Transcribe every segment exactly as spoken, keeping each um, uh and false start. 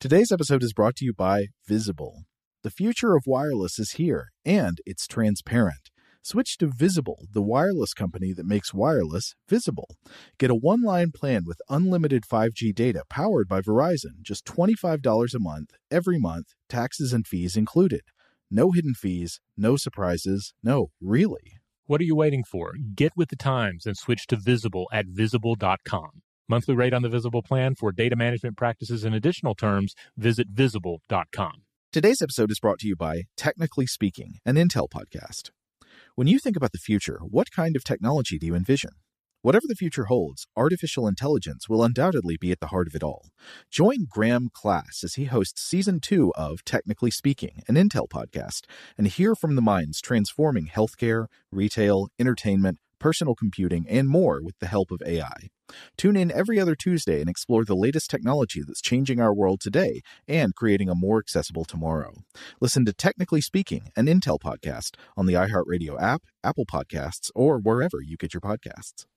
Today's episode is brought to you by Visible. The future of wireless is here, and it's transparent. Switch to Visible, the wireless company that makes wireless visible. Get a one-line plan with unlimited five G data powered by Verizon, just twenty-five dollars a month, every month, taxes and fees included. No hidden fees, no surprises, no, really. What are you waiting for? Get with the times and switch to Visible at visible dot com. Monthly rate on the Visible plan for data management practices and additional terms, visit visible dot com. Today's episode is brought to you by Technically Speaking, an Intel podcast. When you think about the future, what kind of technology do you envision? Whatever the future holds, artificial intelligence will undoubtedly be at the heart of it all. Join Graham Class as he hosts Season two of Technically Speaking, an Intel podcast, and hear from the minds transforming healthcare, retail, entertainment, personal computing, and more with the help of A I. Tune in every other Tuesday and explore the latest technology that's changing our world today and creating a more accessible tomorrow. Listen to Technically Speaking, an Intel podcast on the iHeartRadio app, Apple Podcasts, or wherever you get your podcasts.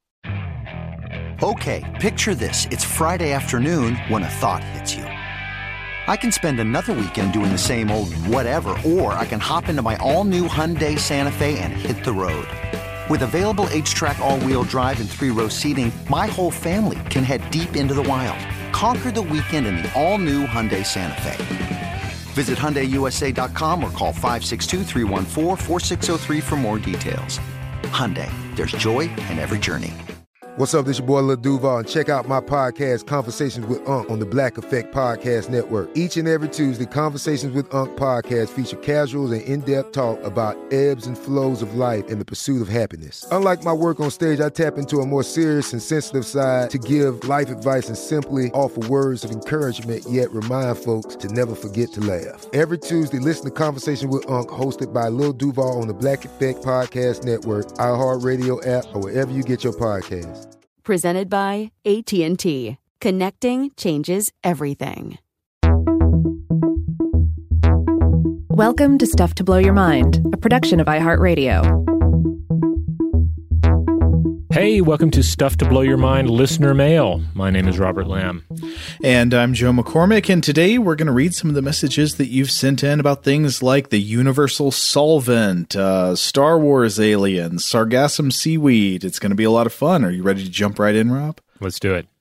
Okay, picture this. It's Friday afternoon when a thought hits you. I can spend another weekend doing the same old whatever, or I can hop into my all-new Hyundai Santa Fe and hit the road. With available H-Track all-wheel drive and three-row seating, my whole family can head deep into the wild. Conquer the weekend in the all-new Hyundai Santa Fe. Visit Hyundai U S A dot com or call five six two, three one four, four six zero three for more details. Hyundai, there's joy in every journey. What's up, this is your boy Lil Duval, and check out my podcast, Conversations with Unc, on the Black Effect Podcast Network. Each and every Tuesday, Conversations with Unc podcast feature casuals and in-depth talk about ebbs and flows of life and the pursuit of happiness. Unlike my work on stage, I tap into a more serious and sensitive side to give life advice and simply offer words of encouragement, yet remind folks to never forget to laugh. Every Tuesday, listen to Conversation with Unc, hosted by Lil Duval on the Black Effect Podcast Network, iHeartRadio app, or wherever you get your podcasts. Presented by A T and T. Connecting changes everything. Welcome to Stuff to Blow Your Mind, a production of iHeartRadio. Hey, welcome to Stuff to Blow Your Mind listener mail. My name is Robert Lamb. And I'm Joe McCormick, and today we're going to read some of the messages that you've sent in about things like the universal solvent, uh, Star Wars aliens, sargassum seaweed. It's going to be a lot of fun. Are you ready to jump right in, Rob? Let's do it.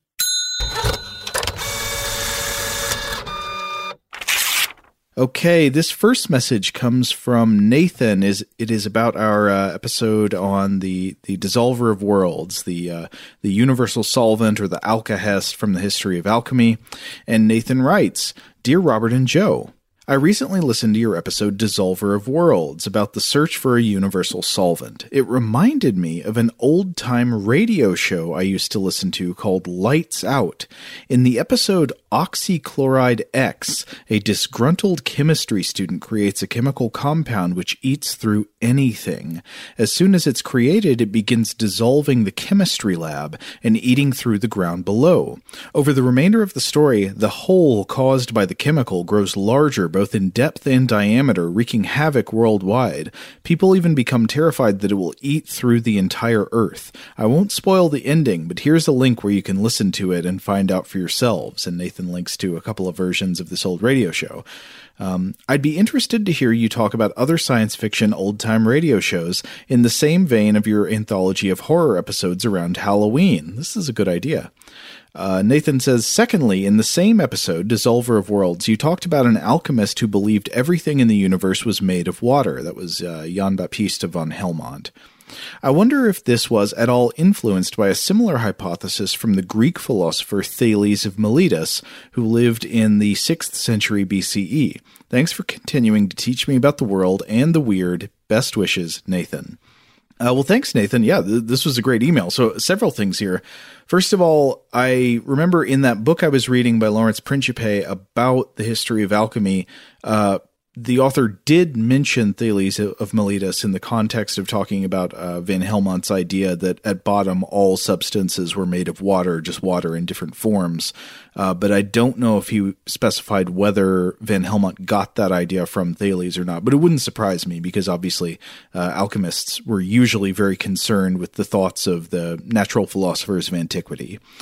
Okay, this first message comes from Nathan. Is It is about our uh, episode on the, the Dissolver of Worlds, the uh, the universal solvent, or the alkahest from the history of alchemy. And Nathan writes, Dear Robert and Joe, I recently listened to your episode Dissolver of Worlds about the search for a universal solvent. It reminded me of an old-time radio show I used to listen to called Lights Out. In the episode Oxychloride X, a disgruntled chemistry student creates a chemical compound which eats through anything. As soon as it's created, it begins dissolving the chemistry lab and eating through the ground below. Over the remainder of the story, the hole caused by the chemical grows larger both in depth and diameter, wreaking havoc worldwide. People even become terrified that it will eat through the entire Earth. I won't spoil the ending, but here's a link where you can listen to it and find out for yourselves. And Nathan links to a couple of versions of this old radio show. Um, I'd be interested to hear you talk about other science fiction old-time radio shows in the same vein of your anthology of horror episodes around Halloween. This is a good idea. Uh, Nathan says, secondly, in the same episode, Dissolver of Worlds, you talked about an alchemist who believed everything in the universe was made of water. That was uh, Jan Baptista von Helmont. I wonder if this was at all influenced by a similar hypothesis from the Greek philosopher Thales of Miletus, who lived in the sixth century B C E. Thanks for continuing to teach me about the world and the weird. Best wishes, Nathan. Uh, well, thanks, Nathan. Yeah, th- this was a great email. So several things here. First of all, I remember in that book I was reading by Lawrence Principe about the history of alchemy, uh, the author did mention Thales of Miletus in the context of talking about uh, Van Helmont's idea that at bottom all substances were made of water, just water in different forms. Uh, but I don't know if he specified whether Van Helmont got that idea from Thales or not. But it wouldn't surprise me because obviously uh, alchemists were usually very concerned with the thoughts of the natural philosophers of antiquity.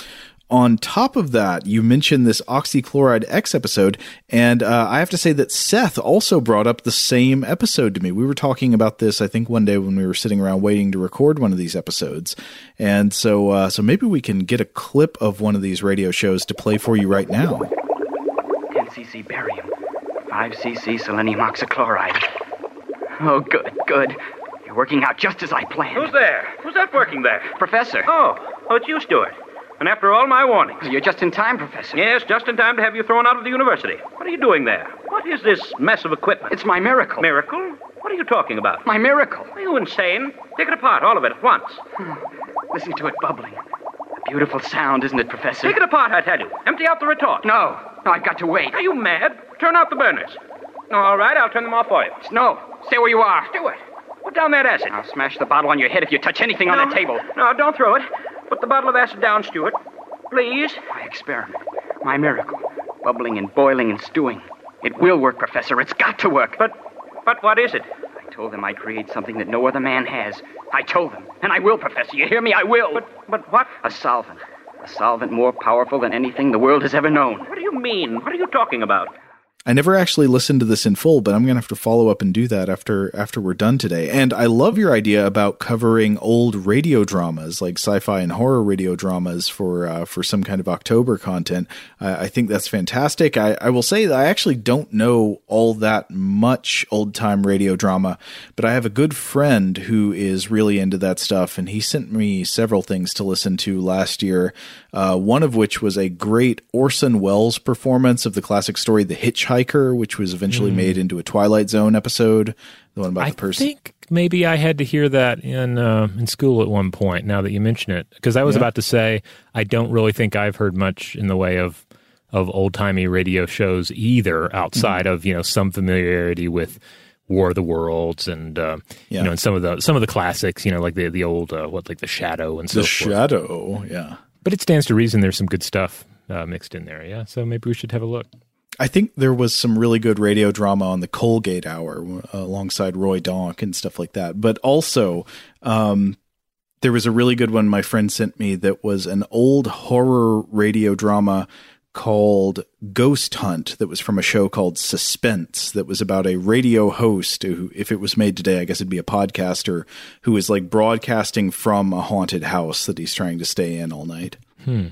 on top of that, you mentioned this Oxychloride X episode, and uh, I have to say that Seth also brought up the same episode to me. We were talking about this, I think, one day when we were sitting around waiting to record one of these episodes, and so uh, so maybe we can get a clip of one of these radio shows to play for you right now. ten c c barium, five c c selenium oxychloride. Oh, good, good. You're working out just as I planned. Who's there? Who's that working there? Professor. Oh, oh, it's you, Stuart. And after all my warnings. You're just in time, Professor. Yes, just in time to have you thrown out of the university. What are you doing there? What is this mess of equipment? It's my miracle. Miracle? What are you talking about? My miracle. Are you insane? Take it apart, all of it, at once. Listen to it bubbling. A beautiful sound, isn't it, Professor? Take it apart, I tell you. Empty out the retort. No. No, I've got to wait. Are you mad? Turn out the burners. All right, I'll turn them off for you. No. Stay where you are. Stuart, put down that acid. I'll smash the bottle on your head if you touch anything no, on that table. No, don't throw it. Put the bottle of acid down, Stuart. Please. My experiment. My miracle. Bubbling and boiling and stewing. It will work, Professor. It's got to work. But, but what is it? I told them I'd create something that no other man has. I told them. And I will, Professor. You hear me? I will. But, but what? A solvent. A solvent more powerful than anything the world has ever known. What do you mean? What are you talking about? I never actually listened to this in full, but I'm going to have to follow up and do that after after we're done today. And I love your idea about covering old radio dramas, like sci-fi and horror radio dramas for uh, for some kind of October content. Uh, I think that's fantastic. I, I will say that I actually don't know all that much old-time radio drama, but I have a good friend who is really into that stuff, and he sent me several things to listen to last year, uh, one of which was a great Orson Welles performance of the classic story The Hitchhiker, which was eventually mm. made into a Twilight Zone episode, the one about I the person. I think maybe I had to hear that in uh, in school at one point, now that you mention it, because I was yeah. about to say I don't really think I've heard much in the way of of old-timey radio shows either, outside mm. of, you know, some familiarity with War of the Worlds and uh, yeah. you know, and some of the some of the classics, you know, like the the old uh, what like The Shadow and so the forth. The Shadow, yeah. But it stands to reason there's some good stuff uh, mixed in there, yeah. So maybe we should have a look. I think there was some really good radio drama on the Colgate Hour uh, alongside Roy Donk and stuff like that. But also, um, there was a really good one my friend sent me that was an old horror radio drama called Ghost Hunt that was from a show called Suspense that was about a radio host who, if it was made today, I guess it'd be a podcaster who is like broadcasting from a haunted house that he's trying to stay in all night. Hmm.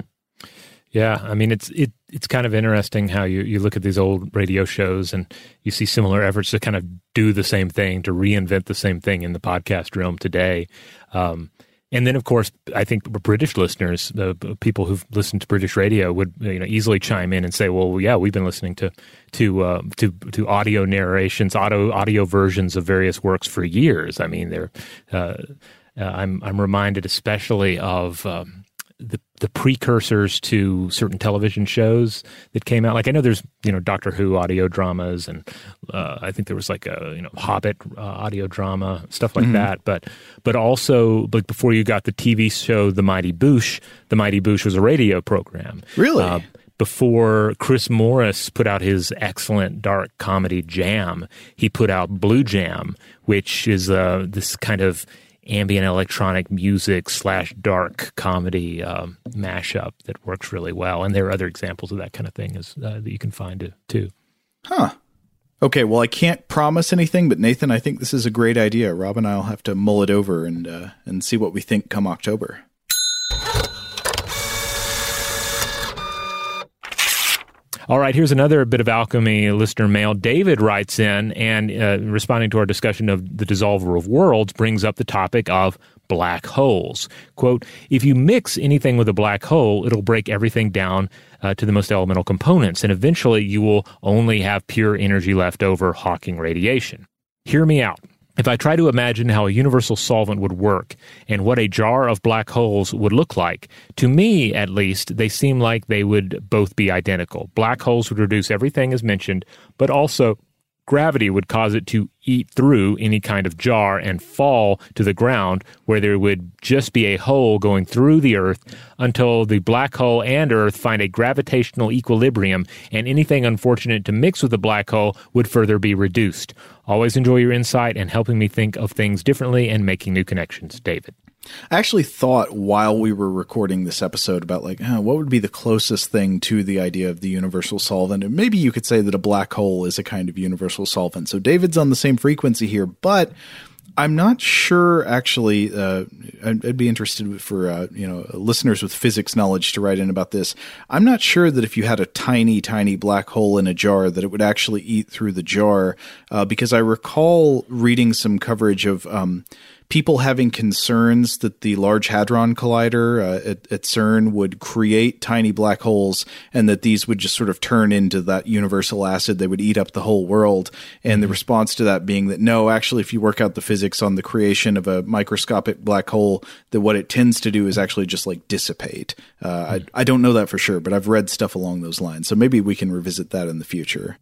Yeah, I mean, it's it it's kind of interesting how you, you look at these old radio shows and you see similar efforts to kind of do the same thing, to reinvent the same thing in the podcast realm today. Um, and then, of course, I think British listeners, the uh, people who've listened to British radio would, you know, easily chime in and say, well, yeah, we've been listening to to uh, to, to audio narrations, audio audio versions of various works for years. I mean, they're uh, uh, I'm I'm reminded especially of Um, the the precursors to certain television shows that came out. Like I know there's, you know, Doctor Who audio dramas, and uh, I think there was like a, you know, Hobbit uh, audio drama, stuff like mm-hmm. that. But but also, like before you got the T V show The Mighty Boosh, The Mighty Boosh was a radio program. Really? Uh, before Chris Morris put out his excellent dark comedy Jam, he put out Blue Jam, which is uh, this kind of ambient electronic music slash dark comedy um, mashup that works really well. And there are other examples of that kind of thing as, uh, that you can find too. Huh. Okay, well, I can't promise anything, but Nathan, I think this is a great idea. Rob and I will have to mull it over and uh, and see what we think come October. All right, here's another bit of alchemy listener mail. David writes in and uh, responding to our discussion of the dissolver of worlds brings up the topic of black holes. Quote, if you mix anything with a black hole, it'll break everything down uh, to the most elemental components, and eventually you will only have pure energy left over, Hawking radiation. Hear me out. If I try to imagine how a universal solvent would work and what a jar of black holes would look like, to me, at least, they seem like they would both be identical. Black holes would reduce everything as mentioned, but also gravity would cause it to eat through any kind of jar and fall to the ground, where there would just be a hole going through the Earth until the black hole and Earth find a gravitational equilibrium, and anything unfortunate to mix with the black hole would further be reduced. Always enjoy your insight and helping me think of things differently and making new connections. David. I actually thought while we were recording this episode about like, oh, what would be the closest thing to the idea of the universal solvent? And maybe you could say that a black hole is a kind of universal solvent. So David's on the same frequency here, but I'm not sure actually, uh, I'd, I'd be interested for, uh, you know, listeners with physics knowledge to write in about this. I'm not sure that if you had a tiny, tiny black hole in a jar that it would actually eat through the jar, uh, because I recall reading some coverage of, um, people having concerns that the Large Hadron Collider uh, at, at CERN would create tiny black holes and that these would just sort of turn into that universal acid. They would eat up the whole world. And the response to that being that, no, actually, if you work out the physics on the creation of a microscopic black hole, that what it tends to do is actually just like dissipate. Uh, I, I don't know that for sure, but I've read stuff along those lines. So maybe we can revisit that in the future.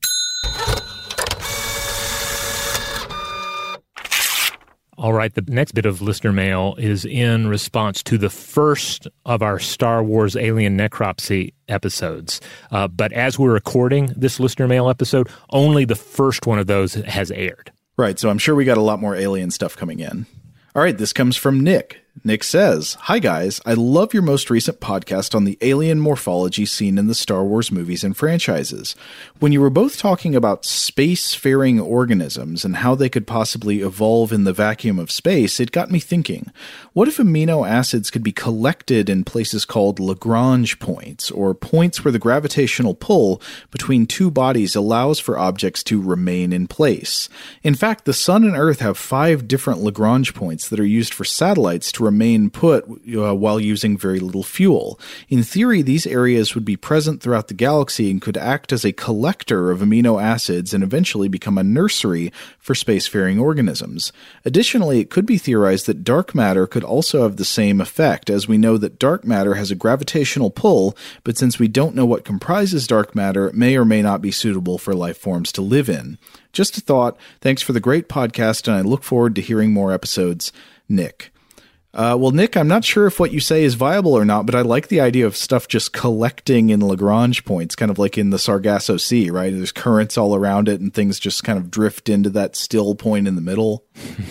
All right, the next bit of listener mail is in response to the first of our Star Wars Alien Necropsy episodes. Uh, but as we're recording this listener mail episode, only the first one of those has aired. Right, so I'm sure we got a lot more alien stuff coming in. All right, this comes from Nick. Nick says, "Hi guys, I love your most recent podcast on the alien morphology seen in the Star Wars movies and franchises. When you were both talking about space-faring organisms and how they could possibly evolve in the vacuum of space, it got me thinking, what if amino acids could be collected in places called Lagrange points, or points where the gravitational pull between two bodies allows for objects to remain in place? In fact, the Sun and Earth have five different Lagrange points that are used for satellites to remain put uh, while using very little fuel. In theory, these areas would be present throughout the galaxy and could act as a collector of amino acids and eventually become a nursery for spacefaring organisms. Additionally, it could be theorized that dark matter could also have the same effect, as we know that dark matter has a gravitational pull, but since we don't know what comprises dark matter, it may or may not be suitable for life forms to live in. Just a thought. Thanks for the great podcast, and I look forward to hearing more episodes. Nick." Uh, well, Nick, I'm not sure if what you say is viable or not, but I like the idea of stuff just collecting in Lagrange points, kind of like in the Sargasso Sea, right? There's currents all around it and things just kind of drift into that still point in the middle.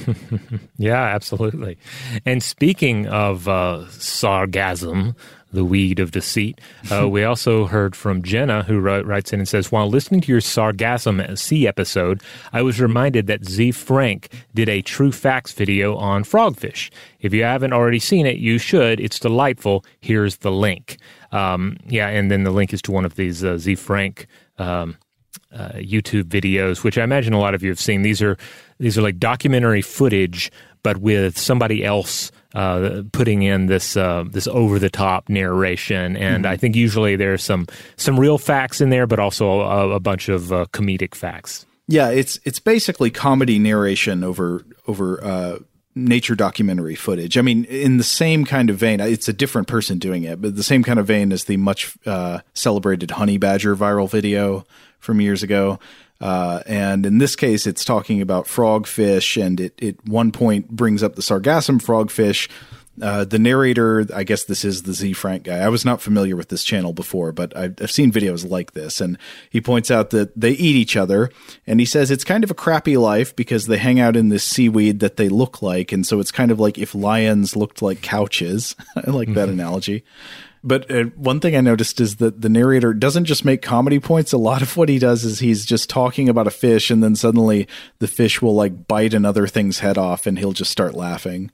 Yeah, absolutely. And speaking of uh, sargasm, the weed of deceit, uh, we also heard from Jenna, who wrote, writes in and says, while listening to your Sargassum Sea episode, I was reminded that Z. Frank did a True Facts video on frogfish. If you haven't already seen it, you should. It's delightful. Here's the link. Um, yeah, and then the link is to one of these uh, Z. Frank um, uh, YouTube videos, which I imagine a lot of you have seen. These are these are like documentary footage, but with somebody else Uh, putting in this uh, this over the top narration, and mm-hmm. I think usually there's some some real facts in there, but also a, a bunch of uh, comedic facts. Yeah, it's it's basically comedy narration over over uh, nature documentary footage. I mean, in the same kind of vein, it's a different person doing it, but the same kind of vein as the much uh, celebrated honey badger viral video from years ago. Uh, and in this case, it's talking about frogfish, and it at one point brings up the Sargassum frogfish. Uh, the narrator, I guess this is the Z. Frank guy. I was not familiar with this channel before, but I've, I've seen videos like this. And he points out that they eat each other, and he says it's kind of a crappy life because they hang out in this seaweed that they look like. And so it's kind of like if lions looked like couches. I like mm-hmm. that analogy. But uh, one thing I noticed is that the narrator doesn't just make comedy points. A lot of what he does is he's just talking about a fish, and then suddenly the fish will like bite another thing's head off, and he'll just start laughing.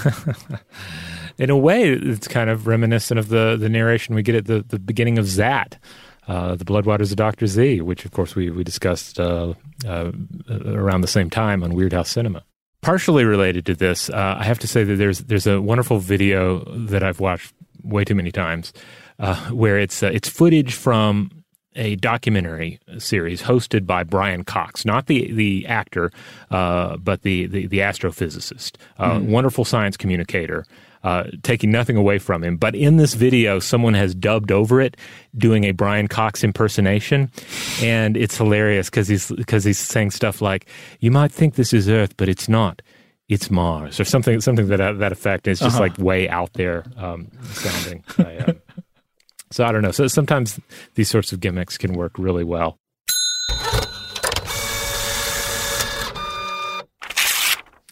In a way, it's kind of reminiscent of the, the narration we get at the, the beginning of Zat, uh, The Bloodwaters of Doctor Z, which, of course, we, we discussed uh, uh, around the same time on Weird House Cinema. Partially related to this, uh, I have to say that there's there's a wonderful video that I've watched way too many times, uh, where it's uh, it's footage from a documentary series hosted by Brian Cox, not the the actor, uh, but the, the the astrophysicist, uh, mm. wonderful science communicator, uh, taking nothing away from him. But in this video, someone has dubbed over it, doing a Brian Cox impersonation, and it's hilarious because he's because he's saying stuff like, "You might think this is Earth, but it's not. It's Mars," or something something that that effect. It's just uh-huh. like way out there um, sounding. I, um, so I don't know. So sometimes these sorts of gimmicks can work really well.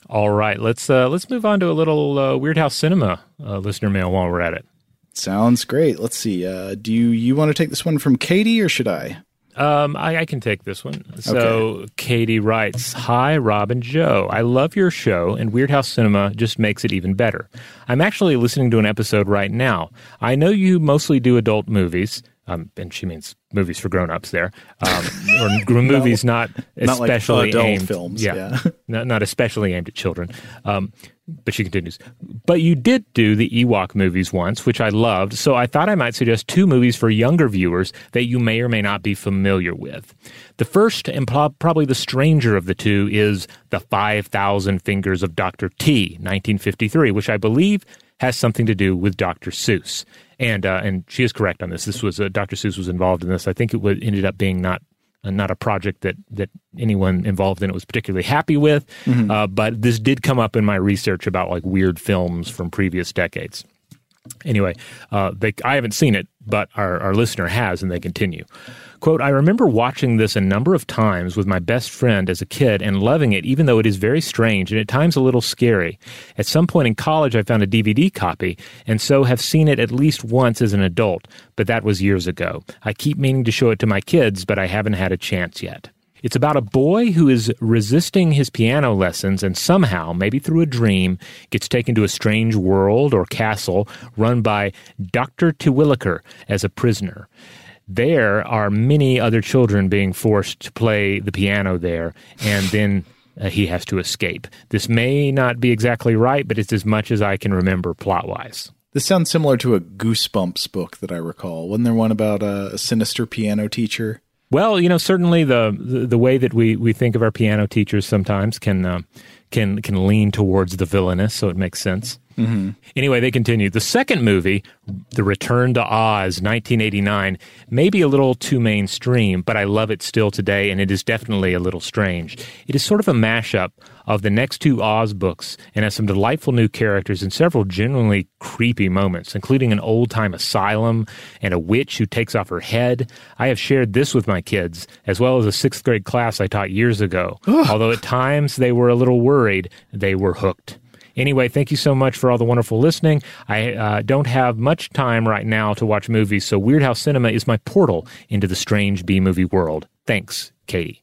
All right, let's uh, let's move on to a little uh, Weird House Cinema uh, listener mail while we're at it. Sounds great. Let's see. Uh, do you, you want to take this one from Katie, or should I? Um, I, I can take this one. So Okay. Katie writes, "Hi, Rob and Joe. I love your show, and Weird House Cinema just makes it even better. I'm actually listening to an episode right now. I know you mostly do adult movies." Um, and she means movies for grown-ups there, um, or movies not, Not like especially adult aimed, films, yeah, yeah. not, not especially aimed at children. Um, but she continues, "But you did do the Ewok movies once, which I loved, so I thought I might suggest two movies for younger viewers that you may or may not be familiar with. The first, and pro- probably the stranger of the two, is The five thousand Fingers of Doctor T, nineteen fifty-three, which I believe has something to do with Doctor Seuss." And uh, and she is correct on this. This was uh, Doctor Seuss was involved in this. I think it would, ended up being not uh, not a project that that anyone involved in it was particularly happy with. Mm-hmm. Uh, but this did come up in my research about like weird films from previous decades. Anyway, uh, they, I haven't seen it, but our, our listener has, and they continue. Quote, "I remember watching this a number of times with my best friend as a kid and loving it, even though it is very strange and at times a little scary. At some point in college, I found a D V D copy, and so have seen it at least once as an adult, but that was years ago. I keep meaning to show it to my kids, but I haven't had a chance yet. It's about a boy who is resisting his piano lessons and somehow, maybe through a dream, gets taken to a strange world or castle run by Doctor Terwilliger as a prisoner. There are many other children being forced to play the piano there, and then uh, he has to escape. This may not be exactly right, but it's as much as I can remember plot-wise." This sounds similar to a Goosebumps book that I recall. Wasn't there one about a, a sinister piano teacher? Well, you know, certainly the, the the way that we, we think of our piano teachers sometimes can uh, can can lean towards the villainous, so it makes sense. Mm-hmm. Anyway, they continue. "The second movie, The Return to Oz, nineteen eighty-nine, may be a little too mainstream, but I love it still today, and it is definitely a little strange. It is sort of a mashup of the next two Oz books and has some delightful new characters and several genuinely creepy moments, including an old-time asylum and a witch who takes off her head. I have shared this with my kids, as well as a sixth grade class I taught years ago. Although at times they were a little worried, they were hooked. Anyway, thank you so much for all the wonderful listening. I uh, don't have much time right now to watch movies, so Weird House Cinema is my portal into the strange B-movie world. Thanks, Katie."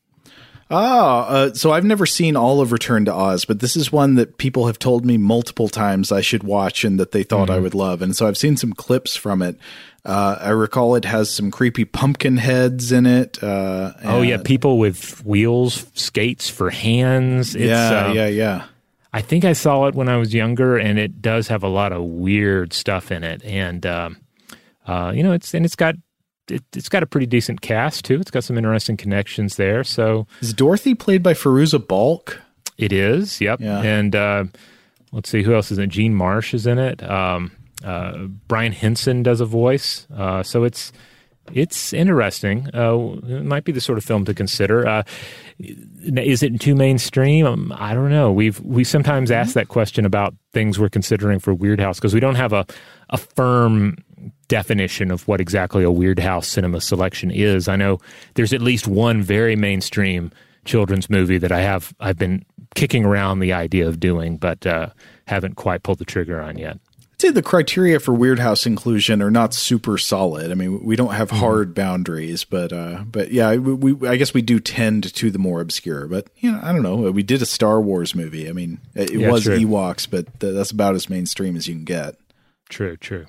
Ah, uh, so I've never seen all of Return to Oz, but this is one that people have told me multiple times I should watch and that they thought mm-hmm. I would love. And so I've seen some clips from it. Uh, I recall it has some creepy pumpkin heads in it. Uh, oh, yeah, people with wheels, skates for hands. It's, yeah, uh, yeah, yeah. I think I saw it when I was younger, and it does have a lot of weird stuff in it. And, um, uh, you know, it's and it's got it, it's got a pretty decent cast, too. It's got some interesting connections there. So is Dorothy played by Fairuza Balk? It is, yep. Yeah. And uh, let's see, who else is in it? Gene Marsh is in it. Um, uh, Brian Henson does a voice. Uh, so it's it's interesting. Uh, it might be the sort of film to consider. Uh, is it too mainstream? Um, I don't know. We've we sometimes ask that question about things we're considering for Weird House because we don't have a, a firm definition of what exactly a Weird House cinema selection is. I know there's at least one very mainstream children's movie that I have I've been kicking around the idea of doing, but uh, haven't quite pulled the trigger on yet. I'd say the criteria for Weird House inclusion are not super solid. I mean, we don't have hard boundaries, but uh, but yeah, we, we I guess we do tend to the more obscure. But you know, I don't know. We did a Star Wars movie. I mean, it yeah, was true. Ewoks, but th- that's about as mainstream as you can get. True, true.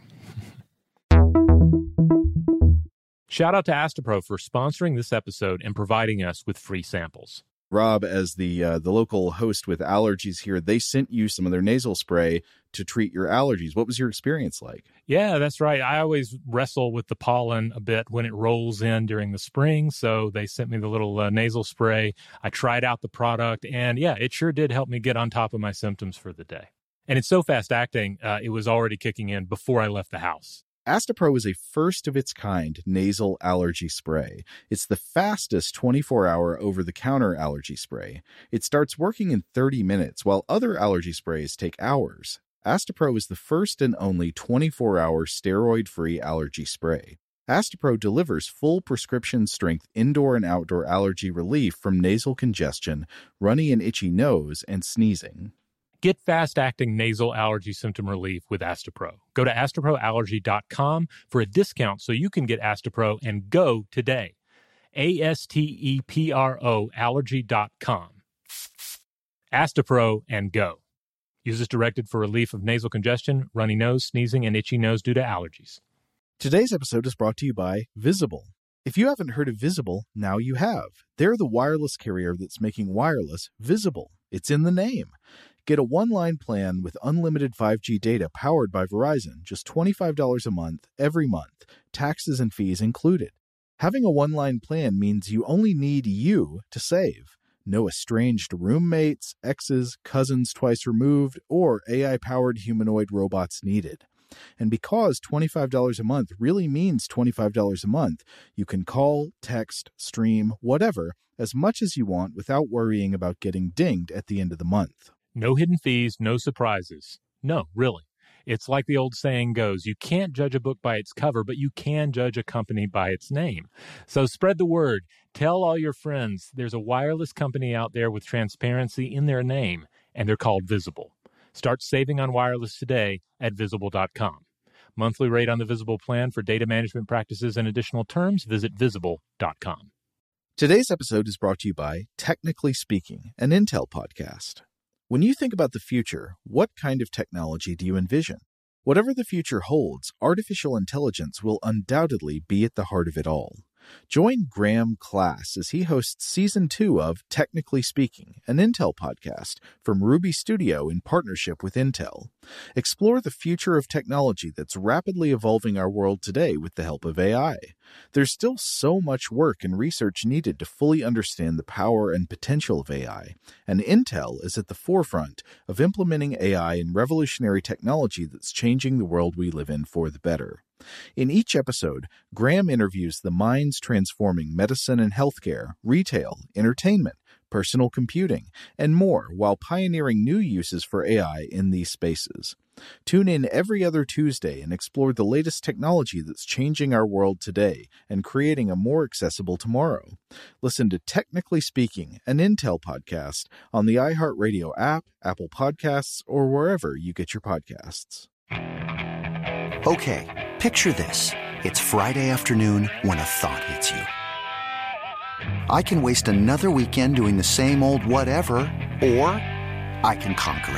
Shout out to Astapro for sponsoring this episode and providing us with free samples. Rob, as the uh, the local host with allergies here, they sent you some of their nasal spray to treat your allergies. What was your experience like? Yeah, that's right. I always wrestle with the pollen a bit when it rolls in during the spring, so they sent me the little uh, nasal spray. I tried out the product, and yeah, it sure did help me get on top of my symptoms for the day. And it's so fast-acting, uh, it was already kicking in before I left the house. Astapro is a first-of-its-kind nasal allergy spray. It's the fastest twenty-four hour over-the-counter allergy spray. It starts working in thirty minutes, while other allergy sprays take hours. Astapro is the first and only twenty-four hour steroid-free allergy spray. Astapro delivers full prescription-strength indoor and outdoor allergy relief from nasal congestion, runny and itchy nose, and sneezing. Get fast-acting nasal allergy symptom relief with Astepro. Go to astepro allergy dot com for a discount so you can get Astepro and go today. A S T E P R O allergy dot com. Astepro and go. Use as directed for relief of nasal congestion, runny nose, sneezing, and itchy nose due to allergies. Today's episode is brought to you by Visible. If you haven't heard of Visible, now you have. They're the wireless carrier that's making wireless visible. It's in the name. Get a one-line plan with unlimited five G data powered by Verizon, just twenty-five dollars a month, every month, taxes and fees included. Having a one-line plan means you only need you to save. No estranged roommates, exes, cousins twice removed, or A I-powered humanoid robots needed. And because twenty-five dollars a month really means twenty-five dollars a month, you can call, text, stream, whatever, as much as you want without worrying about getting dinged at the end of the month. No hidden fees, no surprises. No, really. It's like the old saying goes, you can't judge a book by its cover, but you can judge a company by its name. So spread the word. Tell all your friends there's a wireless company out there with transparency in their name, and they're called Visible. Start saving on wireless today at visible dot com. Monthly rate on the Visible plan for data management practices and additional terms, visit visible dot com. Today's episode is brought to you by Technically Speaking, an Intel podcast. When you think about the future, what kind of technology do you envision? Whatever the future holds, artificial intelligence will undoubtedly be at the heart of it all. Join Graham Class as he hosts Season two of Technically Speaking, an Intel podcast from Ruby Studio in partnership with Intel. Explore the future of technology that's rapidly evolving our world today with the help of A I. There's still so much work and research needed to fully understand the power and potential of A I, and Intel is at the forefront of implementing A I in revolutionary technology that's changing the world we live in for the better. In each episode, Graham interviews the minds transforming medicine and healthcare, retail, entertainment, personal computing, and more while pioneering new uses for A I in these spaces. Tune in every other Tuesday and explore the latest technology that's changing our world today and creating a more accessible tomorrow. Listen to Technically Speaking, an Intel podcast on the iHeartRadio app, Apple Podcasts, or wherever you get your podcasts. Okay, picture this. It's Friday afternoon when a thought hits you. I can waste another weekend doing the same old whatever, or I can conquer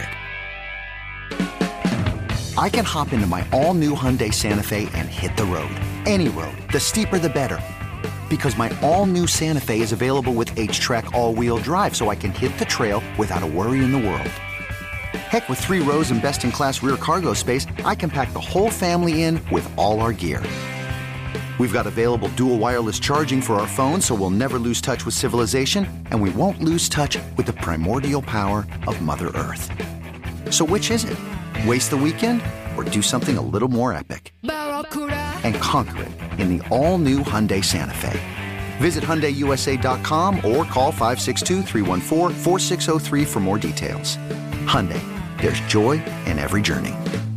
it. I can hop into my all-new Hyundai Santa Fe and hit the road. Any road. The steeper, the better. Because my all-new Santa Fe is available with H-Track all-wheel drive, so I can hit the trail without a worry in the world. Heck, with three rows and best-in-class rear cargo space, I can pack the whole family in with all our gear. We've got available dual wireless charging for our phones, so we'll never lose touch with civilization, and we won't lose touch with the primordial power of Mother Earth. So which is it? Waste the weekend or do something a little more epic? And conquer it in the all-new Hyundai Santa Fe. Visit Hyundai U S A dot com or call five six two, three one four, four six zero three for more details. Hyundai, there's joy in every journey.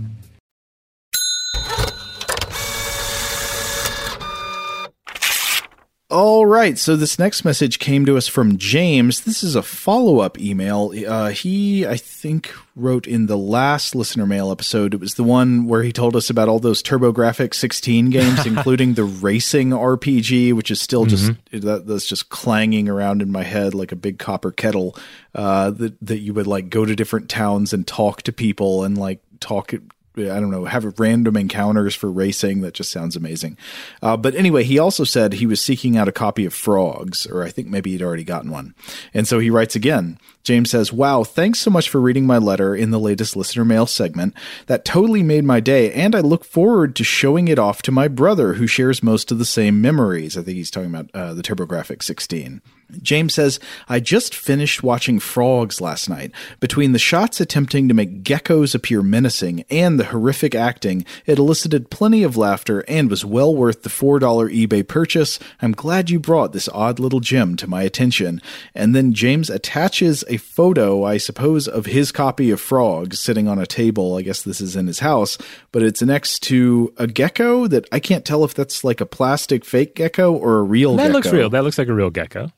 All right, so this next message came to us from James. This is a follow-up email. Uh, he, I think, wrote in the last listener mail episode. It was the one where he told us about all those TurboGrafx sixteen games, including the racing R P G, which is still just mm-hmm. that, that's just clanging around in my head like a big copper kettle. Uh, that that you would like go to different towns and talk to people and like talk. I don't know, have random encounters for racing. That just sounds amazing. Uh, but anyway, he also said he was seeking out a copy of Frogs, or I think maybe he'd already gotten one. And so he writes again. James says, wow, thanks so much for reading my letter in the latest listener mail segment. That totally made my day, and I look forward to showing it off to my brother, who shares most of the same memories. I think he's talking about uh, the TurboGrafx sixteen. James says, I just finished watching Frogs last night. Between the shots attempting to make geckos appear menacing and the horrific acting, it elicited plenty of laughter and was well worth the four dollars eBay purchase. I'm glad you brought this odd little gem to my attention. And then James attaches a photo, I suppose, of his copy of Frogs sitting on a table. I guess this is in his house, but it's next to a gecko that I can't tell if that's like a plastic fake gecko or a real that gecko. That looks real. That looks like a real gecko.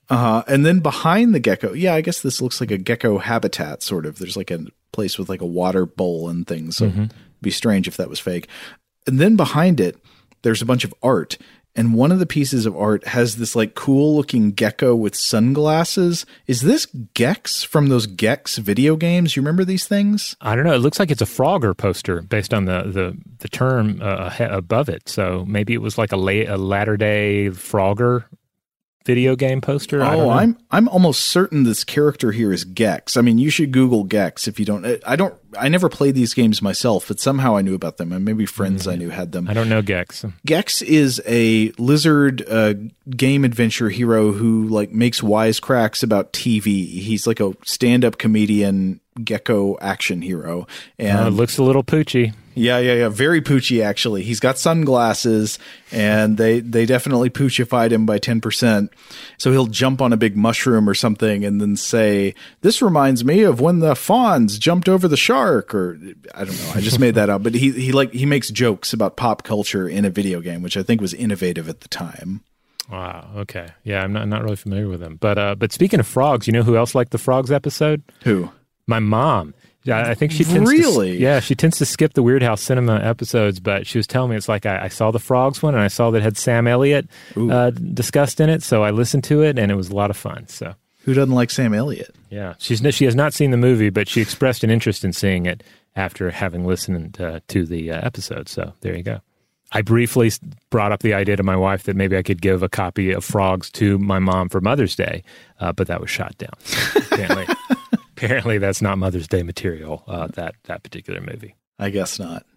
Uh-huh. And then behind the gecko, yeah, I guess this looks like a gecko habitat, sort of. There's like a place with like a water bowl and things. So mm-hmm. it'd be strange if that was fake. And then behind it, there's a bunch of art. And one of the pieces of art has this like cool looking gecko with sunglasses. Is this Gex from those Gex video games? You remember these things? I don't know. It looks like it's a Frogger poster based on the the, the term uh, above it. So maybe it was like a, la- a latter day Frogger video game poster. I don't Oh, know. I'm I'm almost certain this character here is Gex. I mean, you should Google Gex if you don't. I don't. I never played these games myself, but somehow I knew about them, and maybe friends mm-hmm. I knew had them. I don't know Gex. Gex is a lizard uh, game adventure hero who like makes wisecracks about T V. He's like a stand-up comedian gecko action hero, and uh, it looks a little poochy. Yeah, yeah, yeah. Very poochy, actually. He's got sunglasses, and they, they definitely poochified him by ten percent. So he'll jump on a big mushroom or something and then say, this reminds me of when the fawns jumped over the shark, or I don't know. I just made that up. But he, he like he makes jokes about pop culture in a video game, which I think was innovative at the time. Wow. Okay. Yeah, I'm not, I'm not really familiar with him. But, uh, but speaking of frogs, you know who else liked the frogs episode? Who? My mom. Yeah, I think she tends really. To, yeah, she tends to skip the Weird House Cinema episodes, but she was telling me it's like I, I saw the Frogs one and I saw that it had Sam Elliott uh, discussed in it, so I listened to it and it was a lot of fun. So who doesn't like Sam Elliott? Yeah, she's she has not seen the movie, but she expressed an interest in seeing it after having listened uh, to the uh, episode. So there you go. I briefly brought up the idea to my wife that maybe I could give a copy of Frogs to my mom for Mother's Day, uh, but that was shot down. Apparently. Apparently, that's not Mother's Day material, uh, that, that particular movie. I guess not.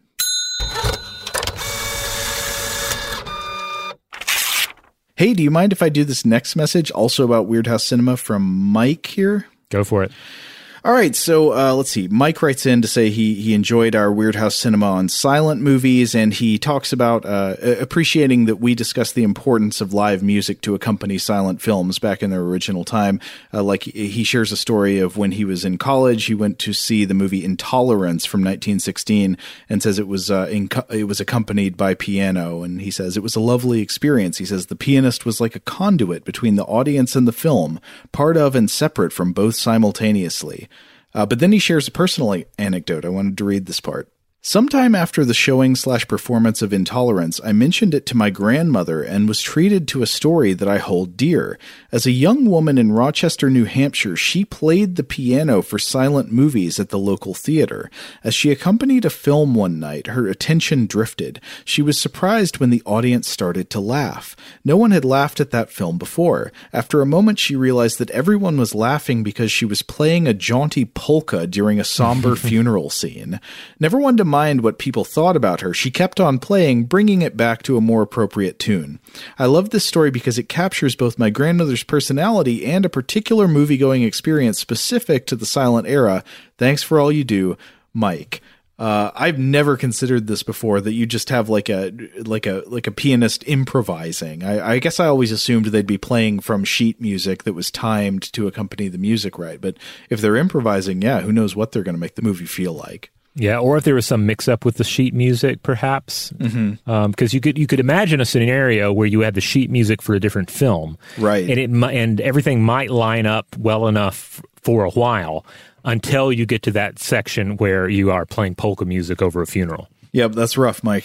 Hey, do you mind if I do this next message also about Weird House Cinema from Mike here? Go for it. All right, so uh, let's see. Mike writes in to say he he enjoyed our Weird House Cinema on silent movies, and he talks about uh, appreciating that we discuss the importance of live music to accompany silent films back in their original time. Uh, like he shares a story of when he was in college, he went to see the movie Intolerance from nineteen sixteen, and says it was uh, inco- it was accompanied by piano, and he says it was a lovely experience. He says the pianist was like a conduit between the audience and the film, part of and separate from both simultaneously. Uh, but then he shares a personal anecdote. I wanted to read this part. Sometime after the showing slash performance of Intolerance, I mentioned it to my grandmother and was treated to a story that I hold dear. As a young woman in Rochester, New Hampshire, she played the piano for silent movies at the local theater. As she accompanied a film one night, her attention drifted. She was surprised when the audience started to laugh. No one had laughed at that film before. After a moment, she realized that everyone was laughing because she was playing a jaunty polka during a somber funeral scene. Never one to mind what people thought about her, she kept on playing, bringing it back to a more appropriate tune. I love this story because it captures both my grandmother's personality and a particular movie-going experience specific to the silent era. Thanks for all you do, Mike. Uh, I've never considered this before, that you just have like a like a like a pianist improvising. I, I guess I always assumed they'd be playing from sheet music that was timed to accompany the music right. But if they're improvising, yeah, who knows what they're going to make the movie feel like. Yeah, or if there was some mix-up with the sheet music, perhaps, because mm-hmm. um, you could you could imagine a scenario where you had the sheet music for a different film, right? And it and everything might line up well enough for a while until you get to that section where you are playing polka music over a funeral. Yep, that's rough, Mike.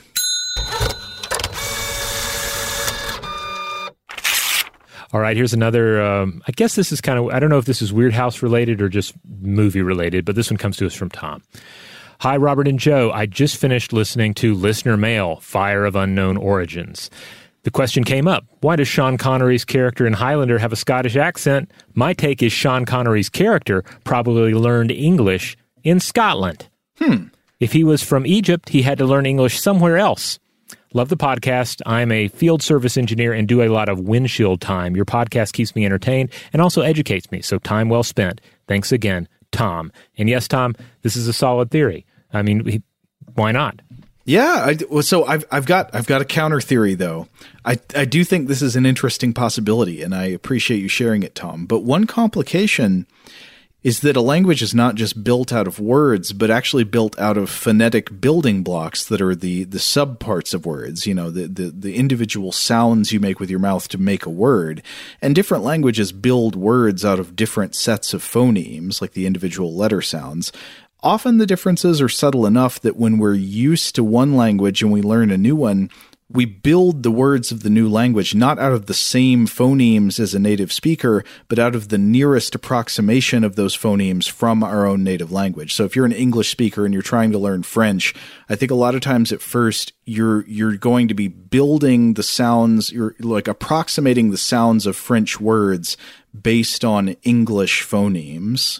All right, here's another, um, I guess this is kind of, I don't know if this is Weird House related or just movie related, but this one comes to us from Tom. Hi, Robert and Joe. I just finished listening to Listener Mail, Fire of Unknown Origins. The question came up, why does Sean Connery's character in Highlander have a Scottish accent? My take is Sean Connery's character probably learned English in Scotland. Hmm. If he was from Egypt, he had to learn English somewhere else. Love the podcast. I'm a field service engineer and do a lot of windshield time. Your podcast keeps me entertained and also educates me, so time well spent. Thanks again, Tom. And yes, Tom, this is a solid theory. I mean, why not? Yeah, I, well, so I've I've got I've got a counter theory though. I I do think this is an interesting possibility, and I appreciate you sharing it, Tom. But one complication is that a language is not just built out of words, but actually built out of phonetic building blocks that are the the subparts of words, you know, the, the, the individual sounds you make with your mouth to make a word. And different languages build words out of different sets of phonemes, like the individual letter sounds. Often the differences are subtle enough that when we're used to one language and we learn a new one, we build the words of the new language not out of the same phonemes as a native speaker, but out of the nearest approximation of those phonemes from our own native language. So if you're an English speaker and you're trying to learn French, I think a lot of times at first you're you're going to be building the sounds, you're like approximating the sounds of French words based on English phonemes.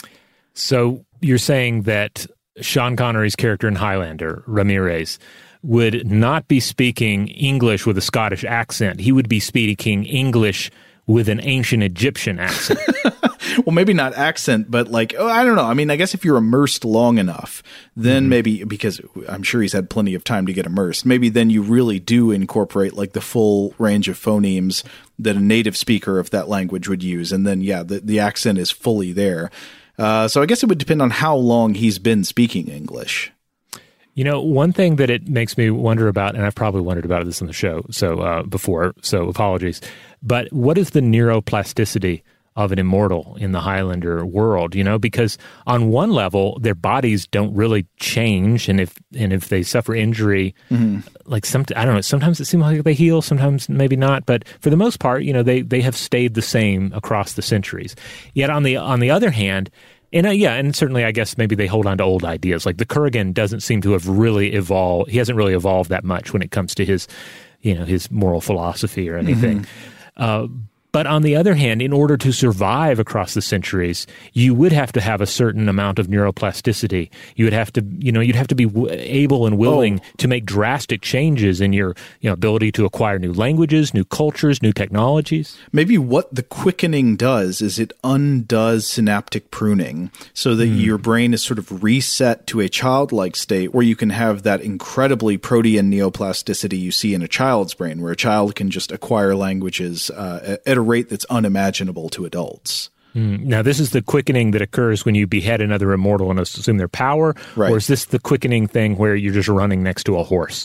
So you're saying that Sean Connery's character in Highlander, Ramirez, would not be speaking English with a Scottish accent. He would be speaking English with an ancient Egyptian accent. Well, maybe not accent, but like, oh, I don't know. I mean, I guess if you're immersed long enough, then mm-hmm. maybe, because I'm sure he's had plenty of time to get immersed, maybe then you really do incorporate like the full range of phonemes that a native speaker of that language would use. And then, yeah, the, the accent is fully there. Uh, so I guess it would depend on how long he's been speaking English. You know, one thing that it makes me wonder about, and I've probably wondered about this on the show so uh, before, so apologies, but what is the neuroplasticity of an immortal in the Highlander world? You know, because on one level, their bodies don't really change, and if and if they suffer injury, mm-hmm. like some, I don't know, sometimes it seems like they heal, sometimes maybe not, but for the most part, you know, they they have stayed the same across the centuries. Yet on the on the other hand, And uh, yeah, and certainly I guess maybe they hold on to old ideas. Like the Kurgan doesn't seem to have really evolved. He hasn't really evolved that much when it comes to his, you know, his moral philosophy or anything. Mm-hmm. Uh, but on the other hand, in order to survive across the centuries, you would have to have a certain amount of neuroplasticity. You would have to, you know, you'd have to be w- able and willing oh. to make drastic changes in your, you know, ability to acquire new languages, new cultures, new technologies. Maybe what the quickening does is it undoes synaptic pruning so that mm. your brain is sort of reset to a childlike state where you can have that incredibly protean neoplasticity you see in a child's brain, where a child can just acquire languages uh, at a rate that's unimaginable to adults. Mm. Now, this is the quickening that occurs when you behead another immortal and assume their power, right. Or is this the quickening thing where you're just running next to a horse?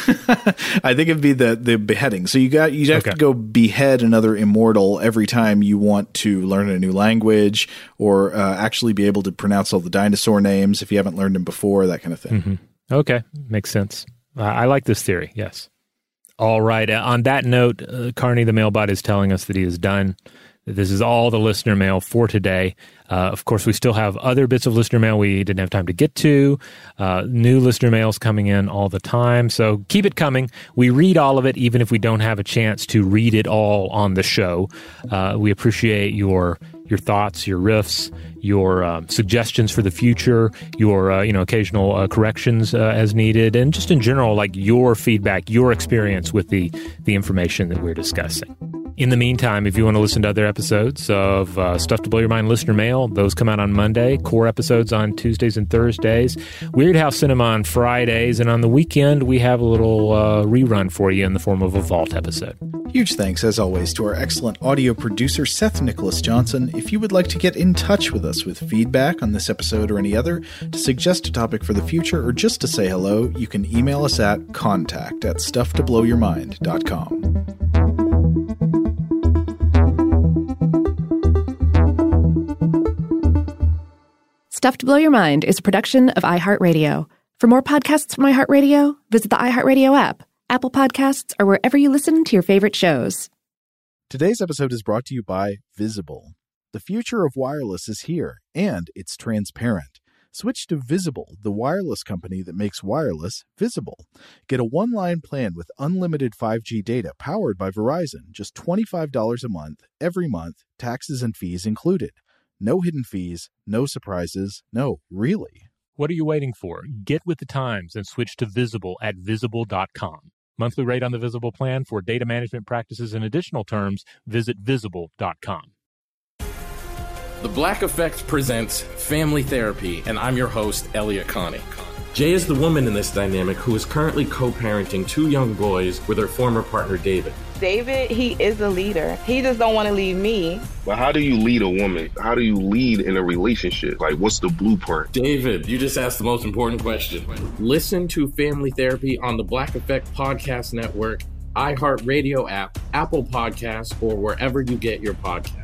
I think it'd be the, the beheading. So you got you have okay. to go behead another immortal every time you want to learn a new language or uh, actually be able to pronounce all the dinosaur names if you haven't learned them before, that kind of thing. Mm-hmm. Okay, makes sense. Uh, I like this theory, yes. All right. Uh, on that note, uh, Carney the Mailbot is telling us that he is done. This is all the listener mail for today. Uh, of course, we still have other bits of listener mail we didn't have time to get to. Uh, new listener mail's coming in all the time. So keep it coming. We read all of it, even if we don't have a chance to read it all on the show. Uh, we appreciate your your thoughts, your riffs, your um, suggestions for the future, your uh, you know occasional uh, corrections uh, as needed, and just in general, like your feedback, your experience with the the information that we're discussing. In the meantime, if you want to listen to other episodes of uh, Stuff to Blow Your Mind listener mail, those come out on Monday, core episodes on Tuesdays and Thursdays, Weird House Cinema on Fridays, and on the weekend we have a little uh, rerun for you in the form of a Vault episode. Huge thanks, as always, to our excellent audio producer, Seth Nicholas Johnson. If you would like to get in touch with us with feedback on this episode or any other, to suggest a topic for the future, or just to say hello, you can email us at contact at stuff to blow your mind dot com. Stuff to Blow Your Mind is a production of iHeartRadio. For more podcasts from iHeartRadio, visit the iHeartRadio app, Apple Podcasts, or wherever you listen to your favorite shows. Today's episode is brought to you by Visible. The future of wireless is here, and it's transparent. Switch to Visible, the wireless company that makes wireless visible. Get a one-line plan with unlimited five G data powered by Verizon, just twenty-five dollars a month, every month, taxes and fees included. No hidden fees, no surprises, no, really. What are you waiting for? Get with the times and switch to Visible at visible dot com. Monthly rate on the Visible plan. For data management practices and additional terms, visit visible dot com. The Black Effect presents Family Therapy, and I'm your host, Elliot Connie. Jay is the woman in this dynamic who is currently co-parenting two young boys with her former partner, David. David, he is a leader. He just don't want to leave me. But how do you lead a woman? How do you lead in a relationship? Like, what's the blueprint? David, you just asked the most important question. Listen to Family Therapy on the Black Effect Podcast Network, iHeartRadio app, Apple Podcasts, or wherever you get your podcasts.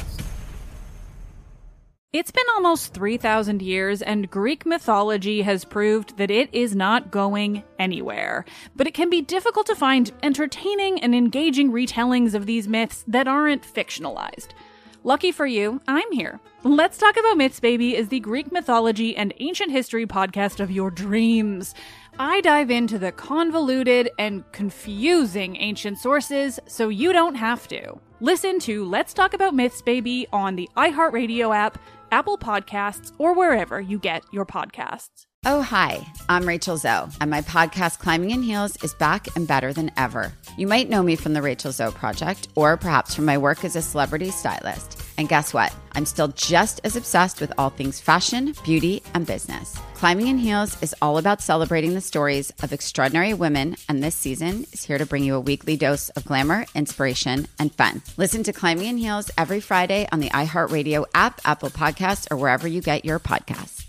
It's been almost three thousand years, and Greek mythology has proved that it is not going anywhere. But it can be difficult to find entertaining and engaging retellings of these myths that aren't fictionalized. Lucky for you, I'm here. Let's Talk About Myths, Baby is the Greek mythology and ancient history podcast of your dreams. I dive into the convoluted and confusing ancient sources so you don't have to. Listen to Let's Talk About Myths, Baby on the iHeartRadio app, Apple Podcasts, or wherever you get your podcasts. Oh, hi, I'm Rachel Zoe, and my podcast, Climbing in Heels, is back and better than ever. You might know me from the Rachel Zoe Project, or perhaps from my work as a celebrity stylist. And guess what? I'm still just as obsessed with all things fashion, beauty, and business. Climbing in Heels is all about celebrating the stories of extraordinary women, and this season is here to bring you a weekly dose of glamour, inspiration, and fun. Listen to Climbing in Heels every Friday on the iHeartRadio app, Apple Podcasts, or wherever you get your podcasts.